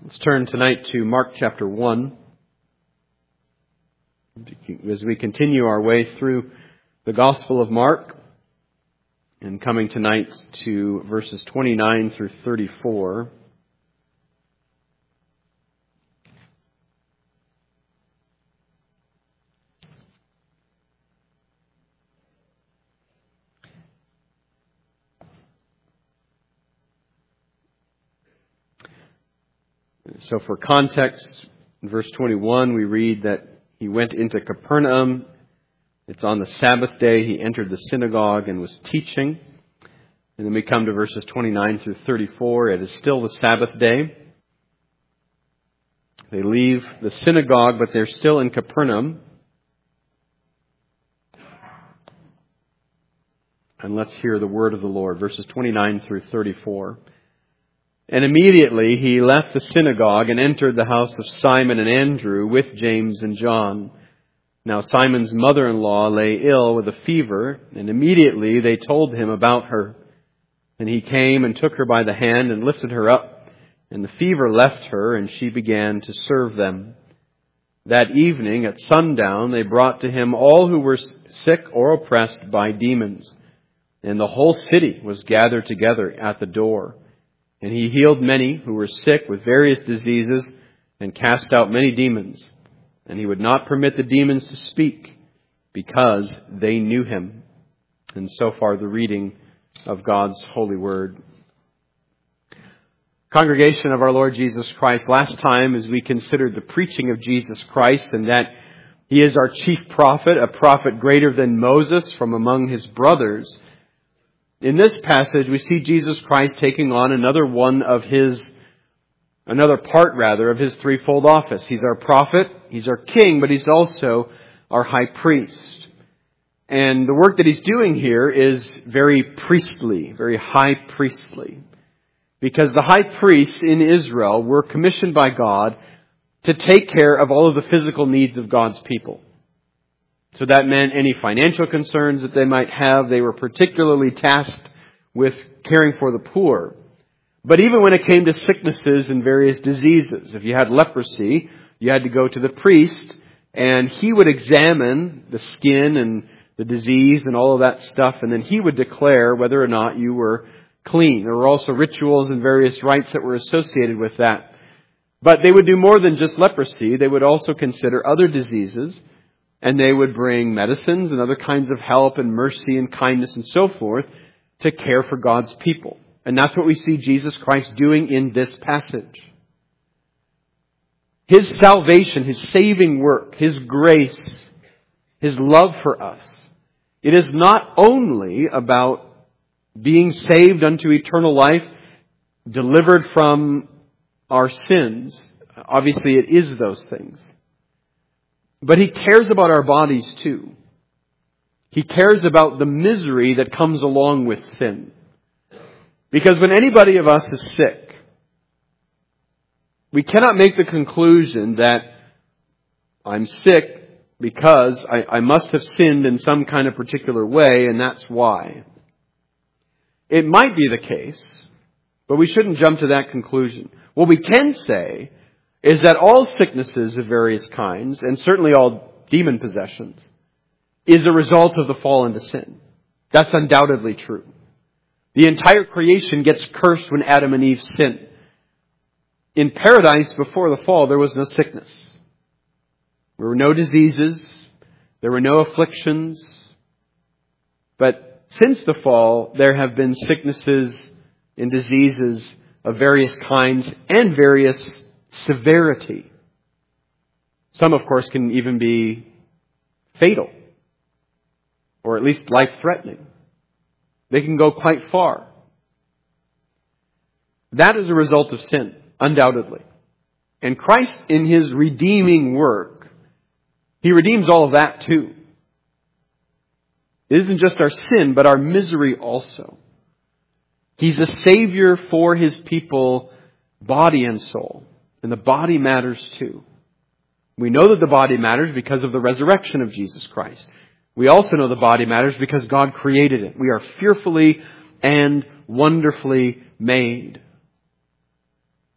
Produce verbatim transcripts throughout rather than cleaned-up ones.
Let's turn tonight to Mark chapter one. As we continue our way through the Gospel of Mark, and coming tonight to verses twenty-nine through thirty-four. So for context, in verse twenty-one, we read that he went into Capernaum. It's on the Sabbath day. He entered the synagogue and was teaching. And then we come to verses twenty-nine through thirty-four. It is still the Sabbath day. They leave the synagogue, but they're still in Capernaum. And let's hear the word of the Lord. Verses twenty-nine through thirty-four. And immediately he left the synagogue and entered the house of Simon and Andrew with James and John. Now Simon's mother-in-law lay ill with a fever, and immediately they told him about her. And he came and took her by the hand and lifted her up, and the fever left her, and she began to serve them. That evening at sundown they brought to him all who were sick or oppressed by demons, and the whole city was gathered together at the door. And he healed many who were sick with various diseases and cast out many demons. And he would not permit the demons to speak because they knew him. And so far the reading of God's holy word. Congregation of our Lord Jesus Christ, last time as we considered the preaching of Jesus Christ and that he is our chief prophet, a prophet greater than Moses from among his brothers, in this passage, we see Jesus Christ taking on another one of his, another part rather, of his threefold office. He's our prophet, he's our king, but he's also our high priest. And the work that he's doing here is very priestly, very high priestly. Because the high priests in Israel were commissioned by God to take care of all of the physical needs of God's people. So that meant any financial concerns that they might have. They were particularly tasked with caring for the poor. But even when it came to sicknesses and various diseases, if you had leprosy, you had to go to the priest, and he would examine the skin and the disease and all of that stuff, and then he would declare whether or not you were clean. There were also rituals and various rites that were associated with that. But they would do more than just leprosy. They would also consider other diseases. And they would bring medicines and other kinds of help and mercy and kindness and so forth to care for God's people. And that's what we see Jesus Christ doing in this passage. His salvation, His saving work, His grace, His love for us. It is not only about being saved unto eternal life, delivered from our sins. Obviously, it is those things. But He cares about our bodies too. He cares about the misery that comes along with sin. Because when anybody of us is sick, we cannot make the conclusion that I'm sick because I, I must have sinned in some kind of particular way, and that's why. It might be the case, but we shouldn't jump to that conclusion. What we can say is that all sicknesses of various kinds, and certainly all demon possessions, is a result of the fall into sin. That's undoubtedly true. The entire creation gets cursed when Adam and Eve sin. In paradise before the fall, there was no sickness. There were no diseases. There were no afflictions. But since the fall, there have been sicknesses and diseases of various kinds and various severity. Some, of course, can even be fatal, or at least life-threatening. They can go quite far. That is a result of sin, undoubtedly. And Christ, in His redeeming work, He redeems all of that too. It isn't just our sin, but our misery also. He's a Savior for His people, body and soul. And the body matters too. We know that the body matters because of the resurrection of Jesus Christ. We also know the body matters because God created it. We are fearfully and wonderfully made.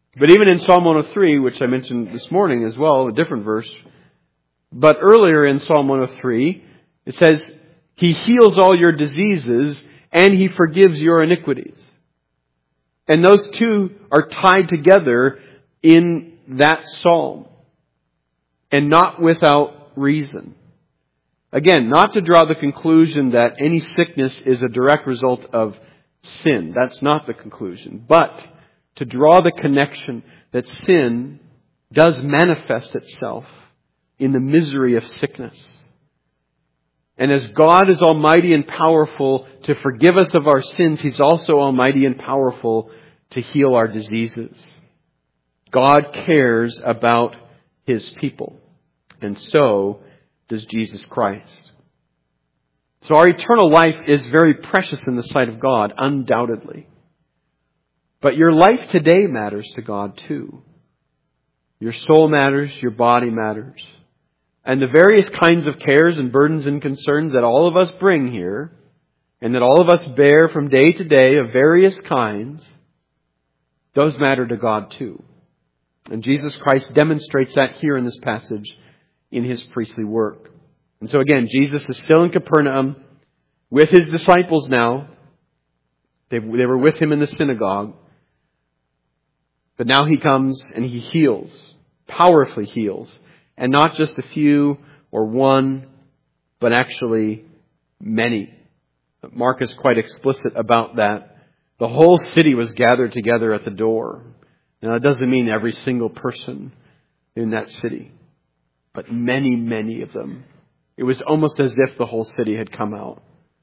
But even in Psalm one oh three, which I mentioned this morning as well, a different verse, but earlier in Psalm one oh three, it says, He heals all your diseases and He forgives your iniquities. And those two are tied together in that psalm. And not without reason. Again, not to draw the conclusion that any sickness is a direct result of sin. That's not the conclusion. But to draw the connection that sin does manifest itself in the misery of sickness. And as God is almighty and powerful to forgive us of our sins, He's also almighty and powerful to heal our diseases. God cares about His people. And so does Jesus Christ. So our eternal life is very precious in the sight of God, undoubtedly. But your life today matters to God too. Your soul matters, your body matters. And the various kinds of cares and burdens and concerns that all of us bring here, and that all of us bear from day to day of various kinds, those matter to God too. And Jesus Christ demonstrates that here in this passage in His priestly work. And so again, Jesus is still in Capernaum with His disciples now. They, they were with Him in the synagogue. But now He comes and He heals, powerfully heals. And not just a few or one, but actually many. Mark is quite explicit about that. The whole city was gathered together at the door. Now, it doesn't mean every single person in that city, but many, many of them. It was almost as if the whole city had come out.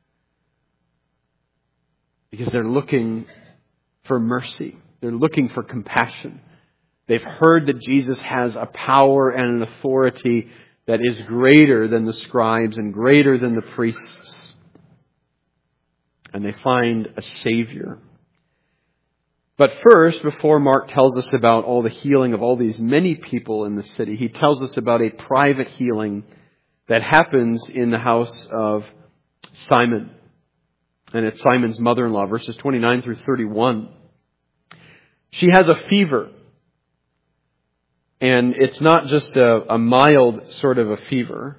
Because they're looking for mercy. They're looking for compassion. They've heard that Jesus has a power and an authority that is greater than the scribes and greater than the priests. And they find a Savior. But first, before Mark tells us about all the healing of all these many people in the city, he tells us about a private healing that happens in the house of Simon. And it's Simon's mother-in-law, verses twenty-nine through thirty-one. She has a fever. And it's not just a, a mild sort of a fever.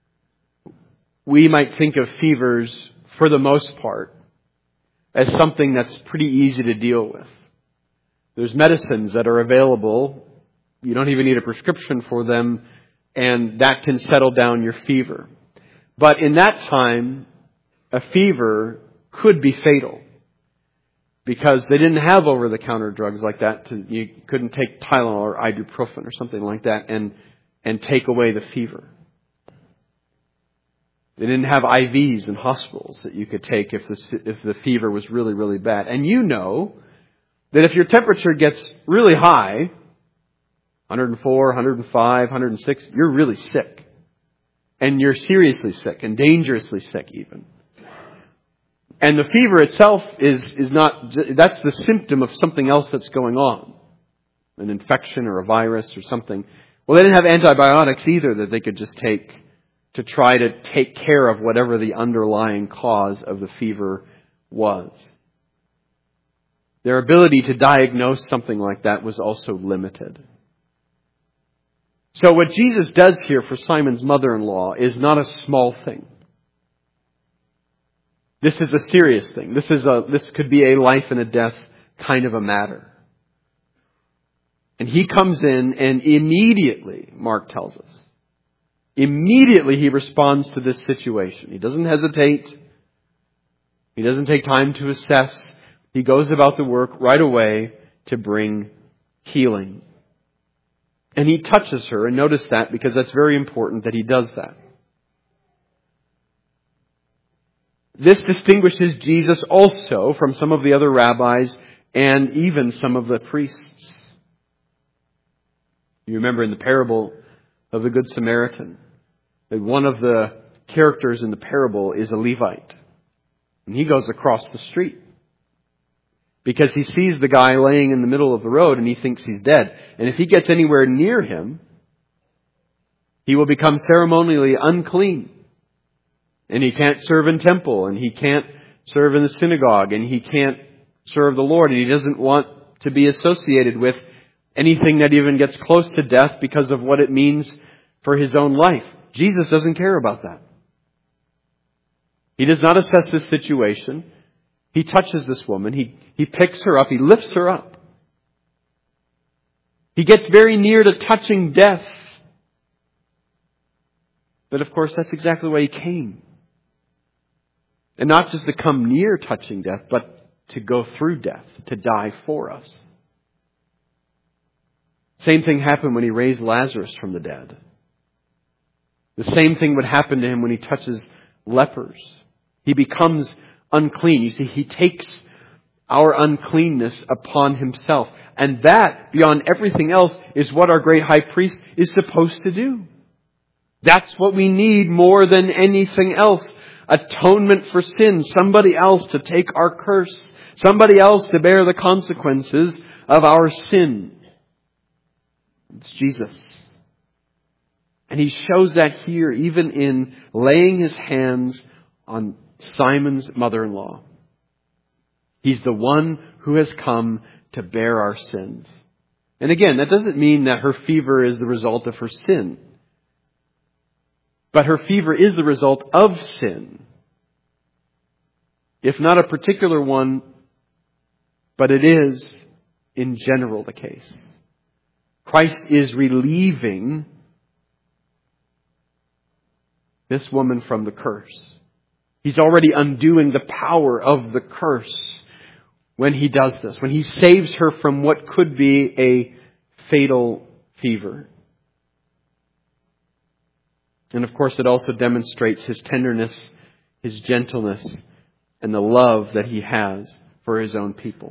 We might think of fevers, for the most part, as something that's pretty easy to deal with. There's medicines that are available. You don't even need a prescription for them, and that can settle down your fever. But in that time, a fever could be fatal. Because they didn't have over-the-counter drugs like that. To, you couldn't take Tylenol or ibuprofen or something like that and, and take away the fever. They didn't have I Vs in hospitals that you could take if the, if the fever was really, really bad. And you know that if your temperature gets really high, one oh four, one oh five, one oh six, you're really sick. And you're seriously sick and dangerously sick even. And the fever itself is, is not, that's the symptom of something else that's going on. An infection or a virus or something. Well, they didn't have antibiotics either that they could just take to try to take care of whatever the underlying cause of the fever was. Their ability to diagnose something like that was also limited. So what Jesus does here for Simon's mother-in-law is not a small thing. This is a serious thing. This is a, this could be a life and a death kind of a matter. And He comes in and immediately, Mark tells us, immediately He responds to this situation. He doesn't hesitate. He doesn't take time to assess. He goes about the work right away to bring healing. And He touches her, and notice that because that's very important that He does that. This distinguishes Jesus also from some of the other rabbis and even some of the priests. You remember in the parable of the Good Samaritan, that one of the characters in the parable is a Levite. And he goes across the street because he sees the guy laying in the middle of the road and he thinks he's dead. And if he gets anywhere near him, he will become ceremonially unclean. And he can't serve in temple, and he can't serve in the synagogue, and he can't serve the Lord, and he doesn't want to be associated with anything that even gets close to death because of what it means for his own life. Jesus doesn't care about that. He does not assess this situation. He touches this woman. He, he picks her up. He lifts her up. He gets very near to touching death. But of course, that's exactly why he came. And not just to come near touching death, but to go through death, to die for us. Same thing happened when he raised Lazarus from the dead. The same thing would happen to him when he touches lepers. He becomes unclean. You see, he takes our uncleanness upon himself. And that, beyond everything else, is what our great high priest is supposed to do. That's what we need more than anything else. Atonement for sin. Somebody else to take our curse. Somebody else to bear the consequences of our sin. It's Jesus. And he shows that here, even in laying his hands on Simon's mother-in-law. He's the one who has come to bear our sins. And again, that doesn't mean that her fever is the result of her sin. But her fever is the result of sin. If not a particular one, but it is in general the case. Christ is relieving this woman from the curse. He's already undoing the power of the curse when he does this, when he saves her from what could be a fatal fever. And of course, it also demonstrates his tenderness, his gentleness, and the love that he has for his own people.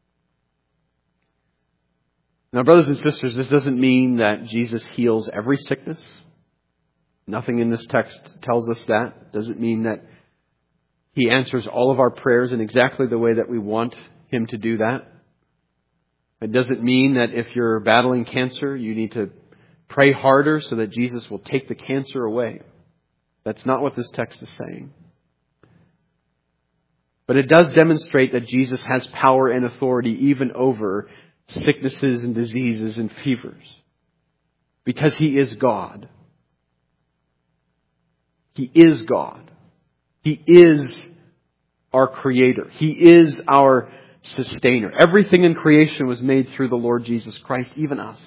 Now, brothers and sisters, this doesn't mean that Jesus heals every sickness. Nothing in this text tells us that. It doesn't mean that he answers all of our prayers in exactly the way that we want him to do that. It doesn't mean that if you're battling cancer, you need to pray harder so that Jesus will take the cancer away. That's not what this text is saying. But it does demonstrate that Jesus has power and authority even over sicknesses and diseases and fevers. Because he is God. He is God. He is our Creator. He is our Sustainer. Everything in creation was made through the Lord Jesus Christ, even us.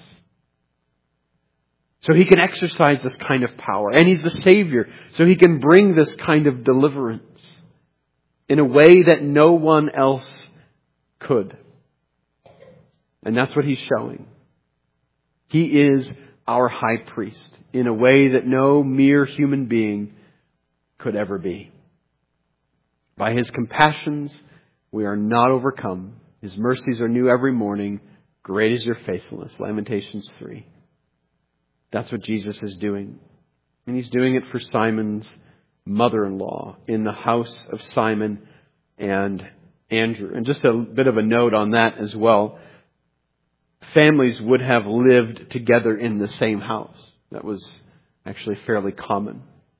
So he can exercise this kind of power. And he's the Savior. So he can bring this kind of deliverance in a way that no one else could. And that's what he's showing. He is our high priest in a way that no mere human being could ever be. By his compassions, we are not overcome. His mercies are new every morning. Great is your faithfulness. Lamentations three. That's what Jesus is doing. And he's doing it for Simon's mother-in-law in the house of Simon and Andrew. And just a bit of a note on that as well. Families would have lived together in the same house. That was actually fairly common.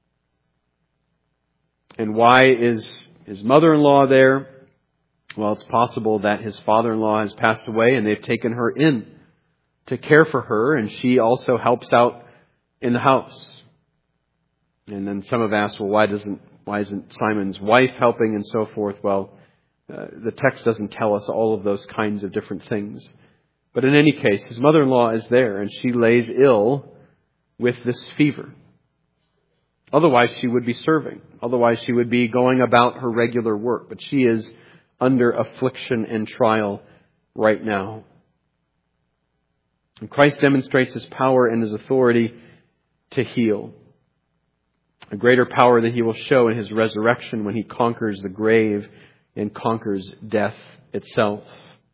And why is his mother-in-law there? Well, it's possible that his father-in-law has passed away and they've taken her in to care for her, and she also helps out in the house. And then some have asked, well, why doesn't why isn't Simon's wife helping and so forth? Well, uh, the text doesn't tell us all of those kinds of different things. But in any case, his mother-in-law is there, and she lays ill with this fever. Otherwise, she would be serving. Otherwise, she would be going about her regular work. But she is under affliction and trial right now. And Christ demonstrates his power and his authority to heal. A greater power that he will show in his resurrection when he conquers the grave and conquers death itself.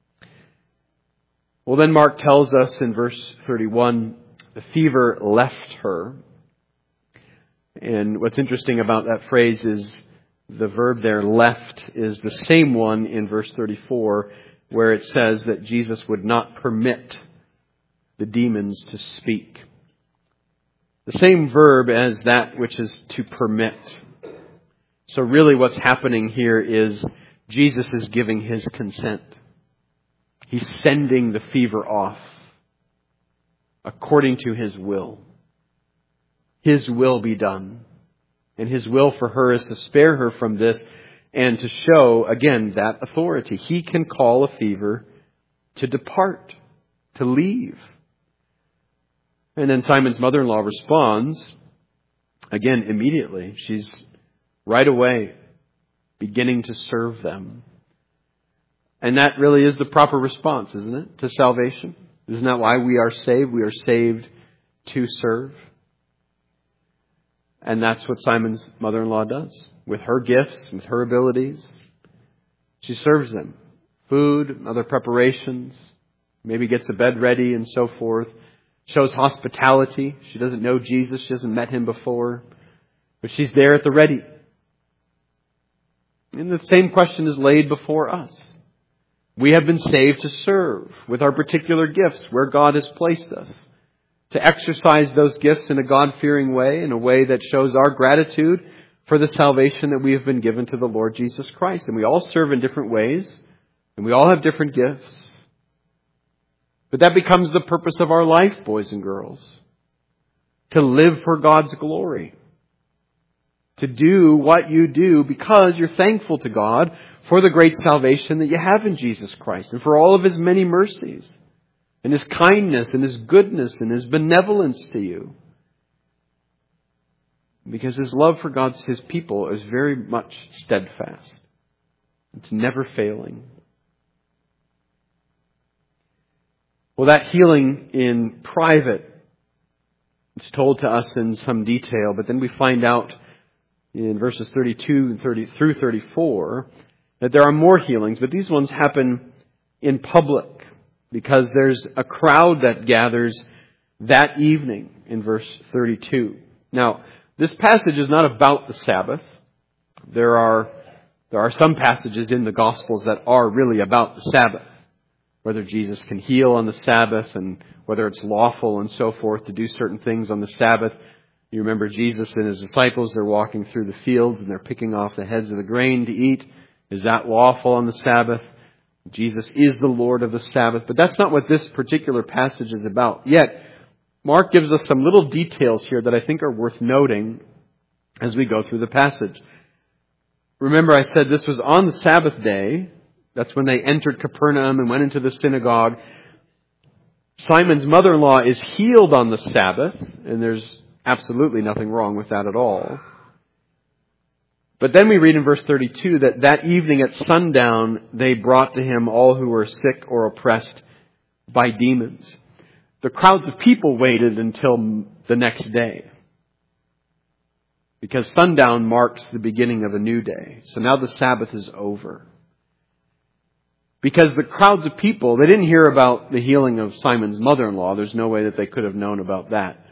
Well, then Mark tells us in verse thirty-one, the fever left her. And what's interesting about that phrase is the verb there, left, is the same one in verse thirty-four, where it says that Jesus would not permit the demons to speak. The same verb as that which is to permit. So really what's happening here is Jesus is giving his consent. He's sending the fever off. according to His will. His will be done. And His will for her is to spare her from this and to show, again, that authority. He can call a fever to depart, to leave. And then Simon's mother-in-law responds, again, immediately. She's right away beginning to serve them. And that really is the proper response, isn't it, to salvation? Isn't that why we are saved? We are saved to serve. And that's what Simon's mother-in-law does. With her gifts, with her abilities, she serves them. Food, other preparations, maybe gets a bed ready and so forth. Shows hospitality. She doesn't know Jesus. She hasn't met Him before. But she's there at the ready. And the same question is laid before us. We have been saved to serve with our particular gifts where God has placed us. To exercise those gifts in a God-fearing way, in a way that shows our gratitude for the salvation that we have been given to the Lord Jesus Christ. And we all serve in different ways. And we all have different gifts. But that becomes the purpose of our life, boys and girls. To live for God's glory. To do what you do because you're thankful to God for the great salvation that you have in Jesus Christ and for all of His many mercies and His kindness and His goodness and His benevolence to you. Because His love for God's His people is very much steadfast. It's never failing. Well, that healing in private is told to us in some detail, but then we find out in verses thirty-two and thirty through thirty-four that there are more healings, but these ones happen in public because there's a crowd that gathers that evening in verse thirty-two. Now, this passage is not about the Sabbath. There are there are some passages in the Gospels that are really about the Sabbath. Whether Jesus can heal on the Sabbath and whether it's lawful and so forth to do certain things on the Sabbath. You remember Jesus and His disciples, they're walking through the fields and they're picking off the heads of the grain to eat. Is that lawful on the Sabbath? Jesus is the Lord of the Sabbath. But that's not what this particular passage is about. Yet, Mark gives us some little details here that I think are worth noting as we go through the passage. Remember, I said this was on the Sabbath day. That's when they entered Capernaum and went into the synagogue. Simon's mother-in-law is healed on the Sabbath, and there's absolutely nothing wrong with that at all. But then we read in verse thirty-two that that evening at sundown, they brought to Him all who were sick or oppressed by demons. The crowds of people waited until the next day, because sundown marks the beginning of a new day. So now the Sabbath is over. Because the crowds of people, they didn't hear about the healing of Simon's mother-in-law. There's no way that they could have known about that.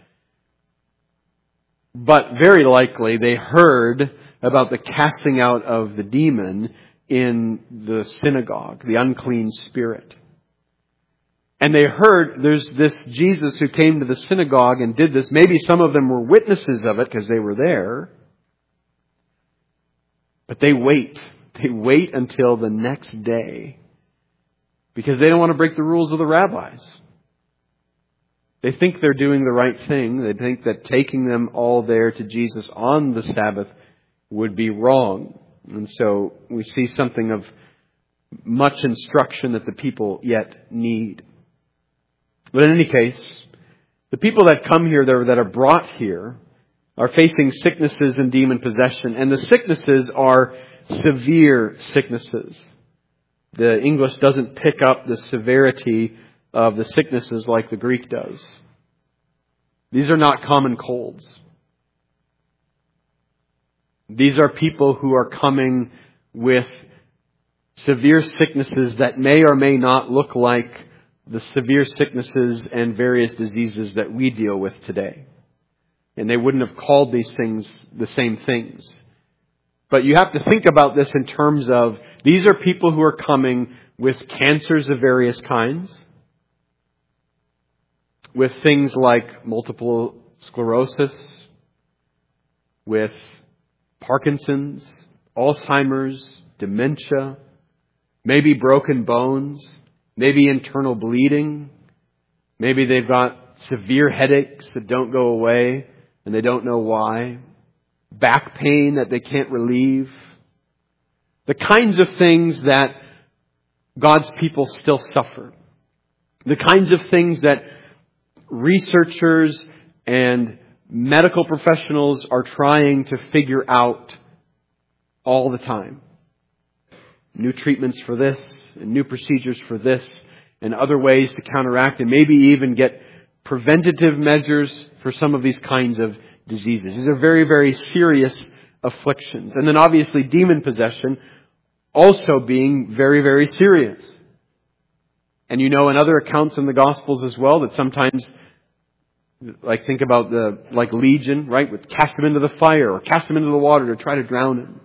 But very likely they heard about the casting out of the demon in the synagogue, the unclean spirit. And they heard there's this Jesus who came to the synagogue and did this. Maybe some of them were witnesses of it because they were there. But they wait. They wait until the next day because they don't want to break the rules of the rabbis. They think they're doing the right thing. They think that taking them all there to Jesus on the Sabbath would be wrong. And so we see something of much instruction that the people yet need. But in any case, the people that come here, that are brought here, are facing sicknesses and demon possession. And the sicknesses are severe sicknesses. The English doesn't pick up the severity of the sicknesses like the Greek does. These are not common colds. These are people who are coming with severe sicknesses that may or may not look like the severe sicknesses and various diseases that we deal with today. And they wouldn't have called these things the same things. But you have to think about this in terms of these are people who are coming with cancers of various kinds, with things like multiple sclerosis, with Parkinson's, Alzheimer's, dementia, maybe broken bones, maybe internal bleeding, maybe they've got severe headaches that don't go away and they don't know why. Back pain that they can't relieve. The kinds of things that God's people still suffer. The kinds of things that researchers and medical professionals are trying to figure out all the time. New treatments for this, and new procedures for this, and other ways to counteract, and maybe even get preventative measures for some of these kinds of diseases. These are very, very serious afflictions. And then obviously demon possession also being very, very serious. And you know in other accounts in the Gospels as well that sometimes, like think about the, like Legion, right? Would cast him into the fire or cast him into the water to try to drown him.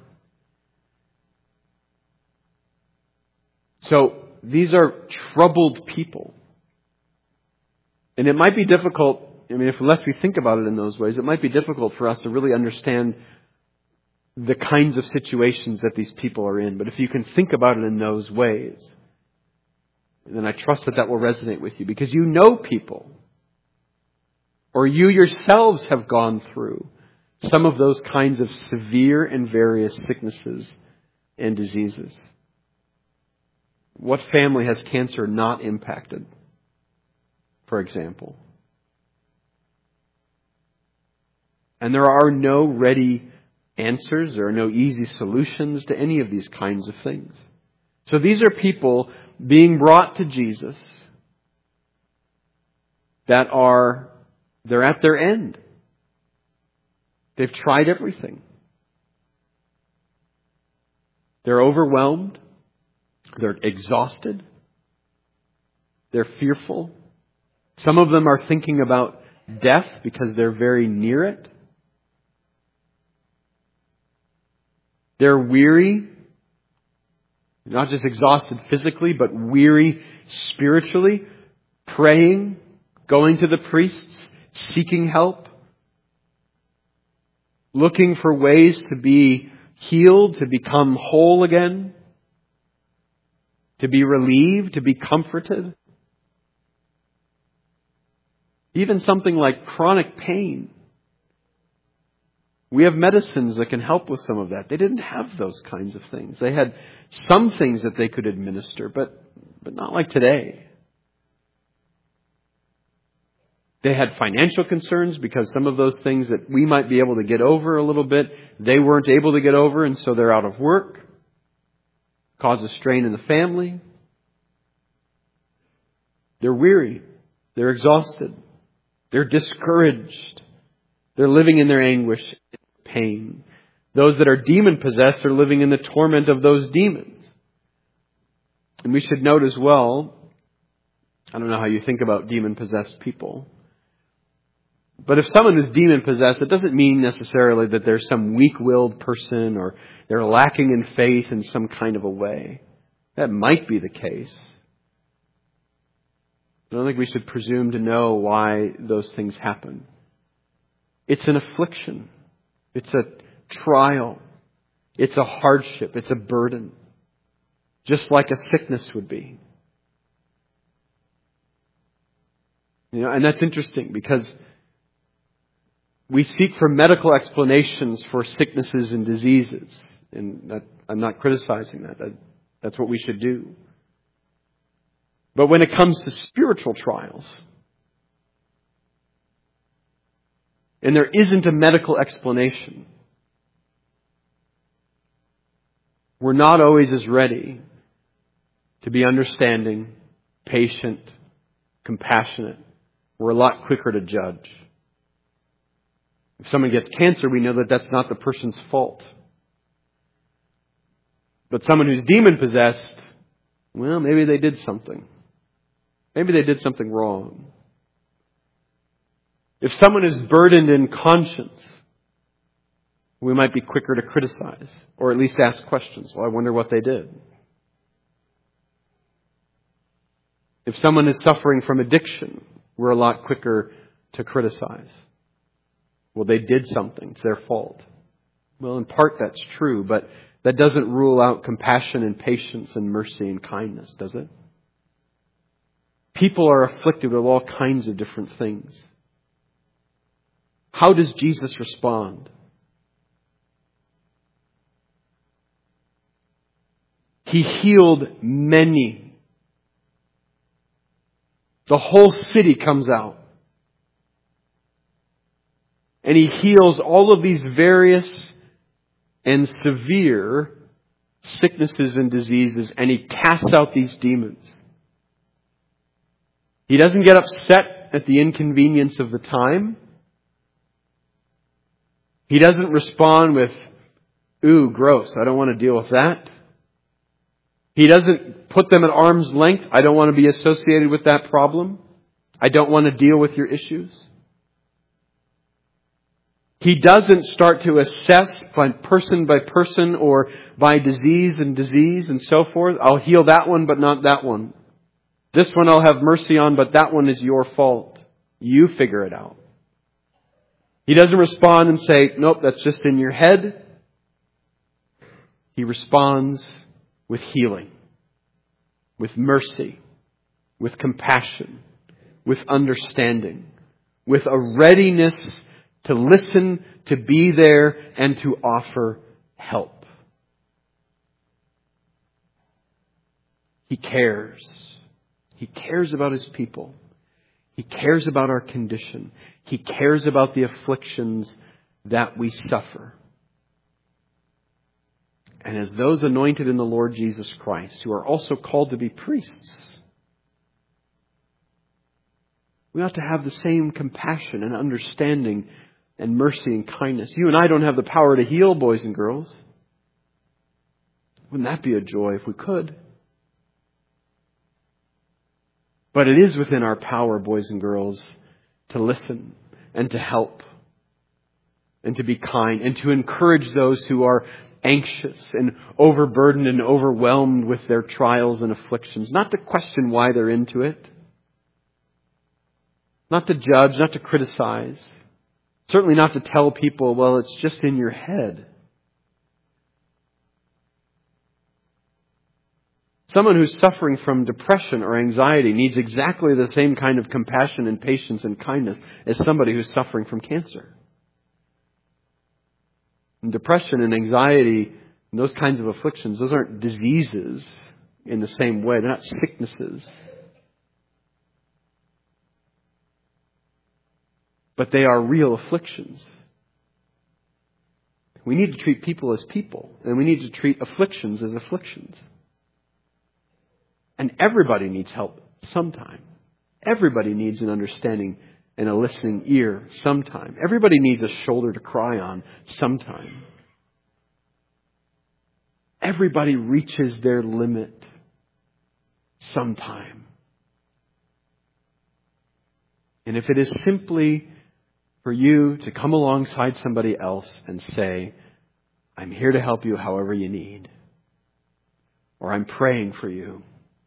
So these are troubled people. And it might be difficult, I mean, if unless we think about it in those ways, it might be difficult for us to really understand the kinds of situations that these people are in. But if you can think about it in those ways, then I trust that that will resonate with you. Because you know people, or you yourselves have gone through some of those kinds of severe and various sicknesses and diseases. What family has cancer not impacted, for example? And there are no ready answers. There are no easy solutions to any of these kinds of things. So these are people being brought to Jesus that are, they're at their end. They've tried everything. They're overwhelmed. They're exhausted. They're fearful. Some of them are thinking about death because they're very near it. They're weary, not just exhausted physically, but weary spiritually, praying, going to the priests, seeking help, looking for ways to be healed, to become whole again, to be relieved, to be comforted. Even something like chronic pain. We have medicines that can help with some of that. They didn't have those kinds of things. They had some things that they could administer, but, but not like today. They had financial concerns because some of those things that we might be able to get over a little bit, they weren't able to get over, and so they're out of work. Causes strain in the family. They're weary. They're exhausted. They're discouraged. They're living in their anguish and pain. Those that are demon-possessed are living in the torment of those demons. And we should note as well, I don't know how you think about demon-possessed people, but if someone is demon-possessed, it doesn't mean necessarily that they're some weak-willed person or they're lacking in faith in some kind of a way. That might be the case. I don't think we should presume to know why those things happen. It's an affliction. It's a trial. It's a hardship. It's a burden. Just like a sickness would be. You know, and that's interesting because we seek for medical explanations for sicknesses and diseases. And that, I'm not criticizing that. that. That's what we should do. But when it comes to spiritual trials, and there isn't a medical explanation, we're not always as ready to be understanding, patient, compassionate. We're a lot quicker to judge. If someone gets cancer, we know that that's not the person's fault. But someone who's demon-possessed, well, maybe they did something. Maybe they did something wrong. If someone is burdened in conscience, we might be quicker to criticize, or at least ask questions. Well, I wonder what they did. If someone is suffering from addiction, we're a lot quicker to criticize. Well, they did something. It's their fault. Well, in part that's true, but that doesn't rule out compassion and patience and mercy and kindness, does it? People are afflicted with all kinds of different things. How does Jesus respond? He healed many. The whole city comes out. And He heals all of these various and severe sicknesses and diseases, and He casts out these demons. He doesn't get upset at the inconvenience of the time. He doesn't respond with, ooh, gross, I don't want to deal with that. He doesn't put them at arm's length. I don't want to be associated with that problem. I don't want to deal with your issues. He doesn't start to assess by person by person or by disease and disease and so forth. I'll heal that one, but not that one. This one I'll have mercy on, but that one is your fault. You figure it out. He doesn't respond and say, nope, that's just in your head. He responds with healing, with mercy, with compassion, with understanding, with a readiness to listen, to be there, and to offer help. He cares. He cares about His people. He cares about our condition. He cares about the afflictions that we suffer. And as those anointed in the Lord Jesus Christ, who are also called to be priests, we ought to have the same compassion and understanding and mercy and kindness. You and I don't have the power to heal, boys and girls. Wouldn't that be a joy if we could? But it is within our power, boys and girls, to listen and to help and to be kind and to encourage those who are anxious and overburdened and overwhelmed with their trials and afflictions. Not to question why they're into it. Not to judge, not to criticize. Certainly not to tell people, well, it's just in your head. Someone who's suffering from depression or anxiety needs exactly the same kind of compassion and patience and kindness as somebody who's suffering from cancer. And depression and anxiety and those kinds of afflictions, those aren't diseases in the same way. They're not sicknesses. But they are real afflictions. We need to treat people as people, and we need to treat afflictions as afflictions. And everybody needs help sometime. Everybody needs an understanding and a listening ear sometime. Everybody needs a shoulder to cry on sometime. Everybody reaches their limit sometime. And if it is simply for you to come alongside somebody else and say, I'm here to help you however you need, or I'm praying for you,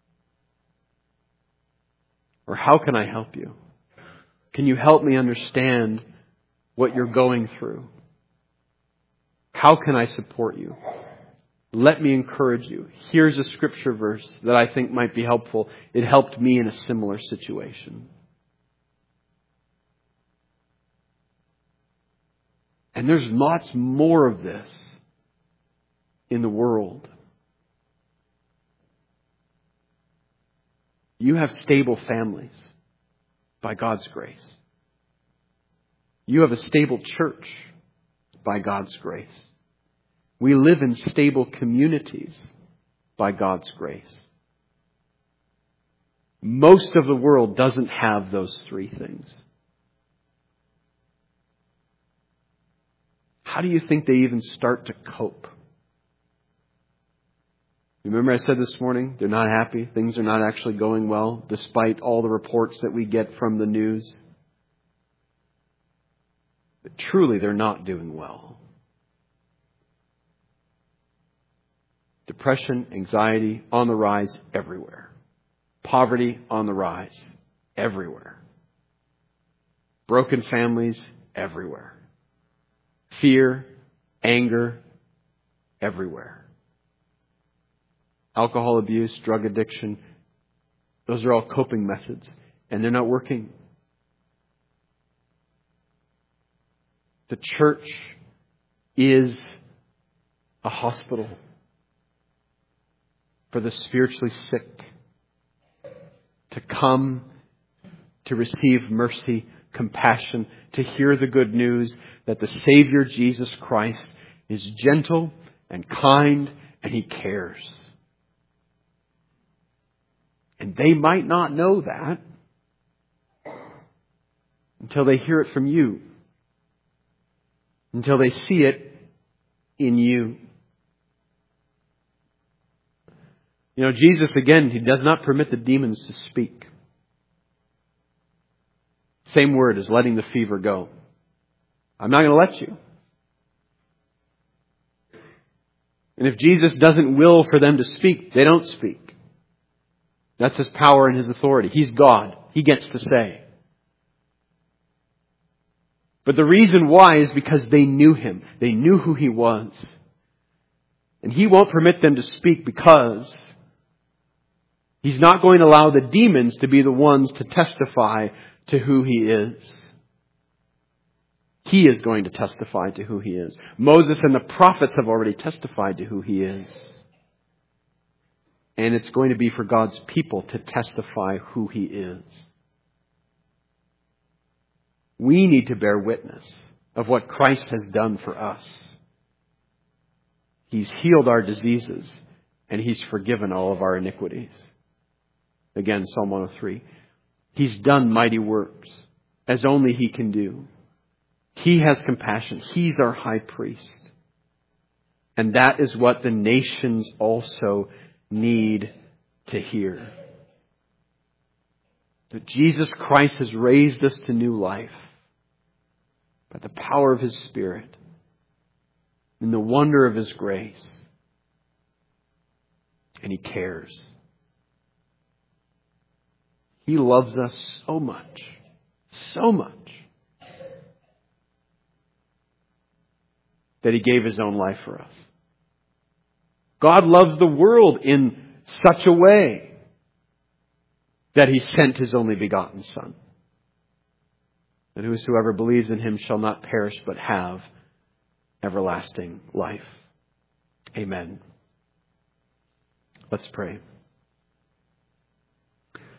or how can I help you? Can you help me understand what you're going through? How can I support you? Let me encourage you. Here's a scripture verse that I think might be helpful. It helped me in a similar situation. And there's lots more of this in the world. You have stable families by God's grace. You have a stable church by God's grace. We live in stable communities by God's grace. Most of the world doesn't have those three things. How do you think they even start to cope? Remember I said this morning, they're not happy. Things are not actually going well, despite all the reports that we get from the news. But truly, they're not doing well. Depression, anxiety on the rise everywhere. Poverty on the rise everywhere. Broken families everywhere. Fear, anger everywhere. Alcohol abuse, drug addiction Those are all coping methods, and they're not working. The church is a hospital for the spiritually sick to come, to receive mercy, compassion, to hear the good news that the Savior Jesus Christ is gentle and kind and He cares. And they might not know that until they hear it from you, until they see it in you. You know, Jesus, again, He does not permit the demons to speak. Same word as letting the fever go. I'm not going to let you. And if Jesus doesn't will for them to speak, they don't speak. That's His power and His authority. He's God. He gets to say. But the reason why is because they knew Him. They knew who He was. And He won't permit them to speak because He's not going to allow the demons to be the ones to testify to who He is. He is going to testify to who He is. Moses and the prophets have already testified to who He is. And it's going to be for God's people to testify who He is. We need to bear witness of what Christ has done for us. He's healed our diseases and He's forgiven all of our iniquities. Again, Psalm one oh three. He's done mighty works as only He can do. He has compassion. He's our high priest. And that is what the nations also need to hear. That Jesus Christ has raised us to new life by the power of His Spirit and the wonder of His grace. And He cares. He loves us so much, so much, that He gave His own life for us. God loves the world in such a way that He sent His only begotten Son, that whosoever believes in Him shall not perish but have everlasting life. Amen. Let's pray.